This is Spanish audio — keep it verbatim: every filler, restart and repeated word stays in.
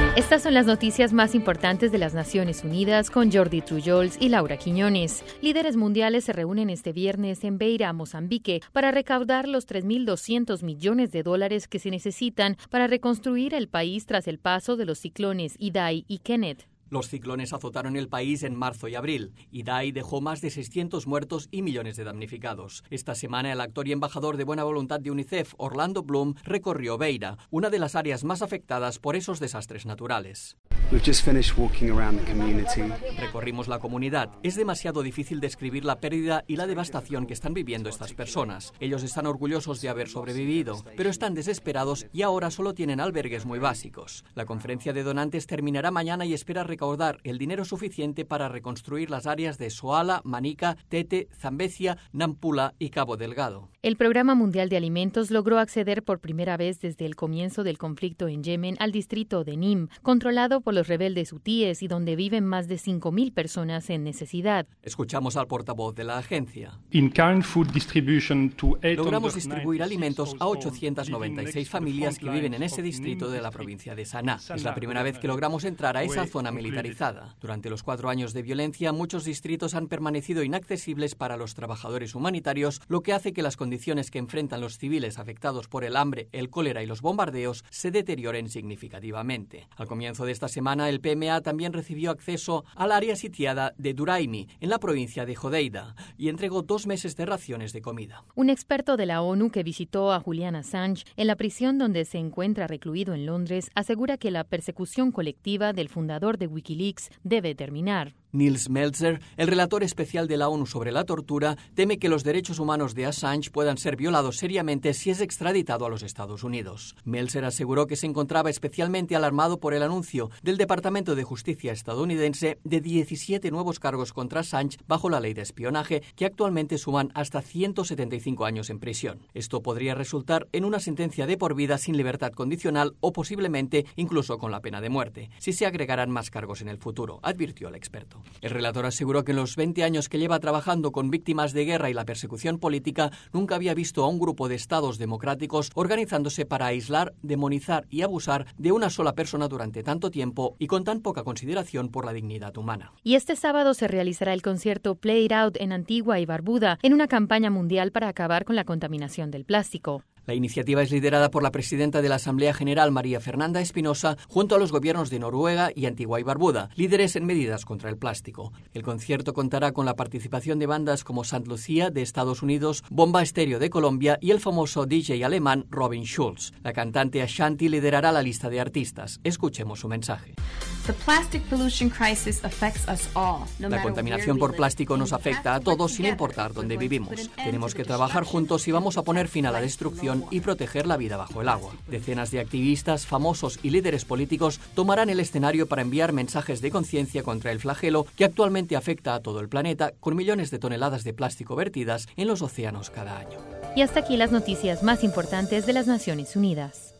Estas son las noticias más importantes de las Naciones Unidas con Jordi Trujols y Laura Quiñones. Líderes mundiales se reúnen este viernes en Beira, Mozambique, para recaudar los tres mil doscientos millones de dólares que se necesitan para reconstruir el país tras el paso de los ciclones Idai y Kenneth. Los ciclones azotaron el país en marzo y abril. Idai dejó más de seiscientos muertos y millones de damnificados. Esta semana, el actor y embajador de buena voluntad de UNICEF, Orlando Bloom, recorrió Beira, una de las áreas más afectadas por esos desastres naturales. Recorrimos la comunidad. Es demasiado difícil describir la pérdida y la devastación que están viviendo estas personas. Ellos están orgullosos de haber sobrevivido, pero están desesperados y ahora solo tienen albergues muy básicos. La conferencia de donantes terminará mañana y espera recaudar el dinero suficiente para reconstruir las áreas de Soala, Manica, Tete, Zambezia, Nampula y Cabo Delgado. El Programa Mundial de Alimentos logró acceder por primera vez desde el comienzo del conflicto en Yemen al distrito de Nim, controlado por los rebeldes hutíes y donde viven más de cinco mil personas en necesidad. Escuchamos al portavoz de la agencia. Logramos distribuir alimentos a ochocientas noventa y seis familias que viven en ese distrito de la provincia de Saná. Es la primera vez que logramos entrar a esa zona militarizada. Durante los cuatro años de violencia, muchos distritos han permanecido inaccesibles para los trabajadores humanitarios, lo que hace que las condiciones que enfrentan los civiles afectados por el hambre, el cólera y los bombardeos se deterioren significativamente. Al comienzo de esta semana, el P M A también recibió acceso al área sitiada de Duraimi, en la provincia de Hodeida, y entregó dos meses de raciones de comida. Un experto de la ONU que visitó a Julian Assange en la prisión donde se encuentra recluido en Londres asegura que la persecución colectiva del fundador de Wikileaks debe terminar. Nils Melzer, el relator especial de la ONU sobre la tortura, teme que los derechos humanos de Assange puedan ser violados seriamente si es extraditado a los Estados Unidos. Melzer aseguró que se encontraba especialmente alarmado por el anuncio del Departamento de Justicia estadounidense de diecisiete nuevos cargos contra Assange bajo la ley de espionaje, que actualmente suman hasta ciento setenta y cinco años en prisión. Esto podría resultar en una sentencia de por vida sin libertad condicional o posiblemente incluso con la pena de muerte, si se agregaran más cargos en el futuro, advirtió el experto. El relator aseguró que en los veinte años que lleva trabajando con víctimas de guerra y la persecución política, nunca había visto a un grupo de estados democráticos organizándose para aislar, demonizar y abusar de una sola persona durante tanto tiempo y con tan poca consideración por la dignidad humana. Y este sábado se realizará el concierto Play It Out en Antigua y Barbuda, en una campaña mundial para acabar con la contaminación del plástico. La iniciativa es liderada por la presidenta de la Asamblea General, María Fernanda Espinosa, junto a los gobiernos de Noruega y Antigua y Barbuda, líderes en medidas contra el plástico. El concierto contará con la participación de bandas como Saint Lucia de Estados Unidos, Bomba Estéreo de Colombia y el famoso D J alemán Robin Schulz. La cantante Ashanti liderará la lista de artistas. Escuchemos su mensaje. La contaminación por plástico nos afecta a todos sin importar dónde vivimos. Tenemos que trabajar juntos y vamos a poner fin a la destrucción y proteger la vida bajo el agua. Decenas de activistas, famosos y líderes políticos tomarán el escenario para enviar mensajes de conciencia contra el flagelo que actualmente afecta a todo el planeta, con millones de toneladas de plástico vertidas en los océanos cada año. Y hasta aquí las noticias más importantes de las Naciones Unidas.